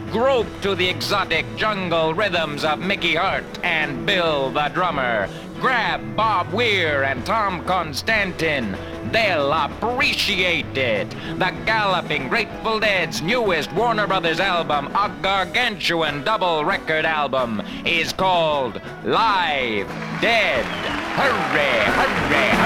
Groove to the exotic jungle rhythms of Mickey Hart and Bill the Drummer. Grab Bob Weir and Tom Constantin. They'll appreciate it. The Galloping Grateful Dead's newest Warner Brothers album, a gargantuan double record album, is called Live Dead. Hurray, hurray,